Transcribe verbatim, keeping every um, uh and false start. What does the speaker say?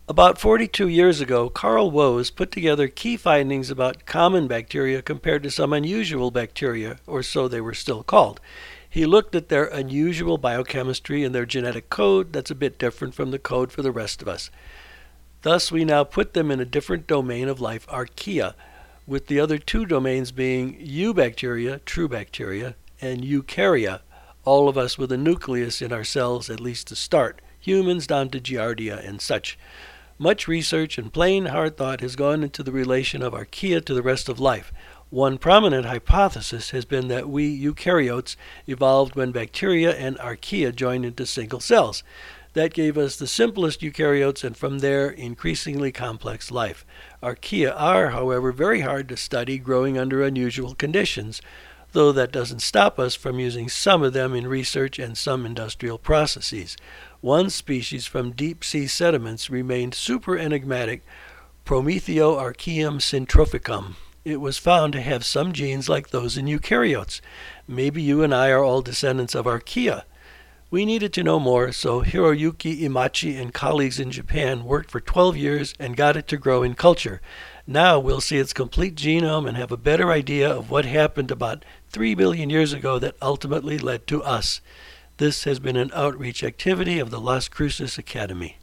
About forty-two years ago, Carl Woese put together key findings about common bacteria compared to some unusual bacteria, or so they were still called. He looked at their unusual biochemistry and their genetic code that's a bit different from the code for the rest of us. Thus, we now put them in a different domain of life, archaea, with the other two domains being eubacteria, true bacteria, and eukarya, all of us with a nucleus in our cells, at least to start, humans down to giardia and such. Much research and plain hard thought has gone into the relation of archaea to the rest of life. One prominent hypothesis has been that we eukaryotes evolved when bacteria and archaea joined into single cells. That gave us the simplest eukaryotes and from there increasingly complex life. Archaea are, however, very hard to study growing under unusual conditions, though that doesn't stop us from using some of them in research and some industrial processes. One species from deep sea sediments remained super enigmatic, Prometheoarchaeum syntrophicum. It was found to have some genes like those in eukaryotes. Maybe you and I are all descendants of archaea. We needed to know more, so Hiroyuki Imachi and colleagues in Japan worked for twelve years and got it to grow in culture. Now we'll see its complete genome and have a better idea of what happened about three billion years ago that ultimately led to us. This has been an outreach activity of the Las Cruces Academy.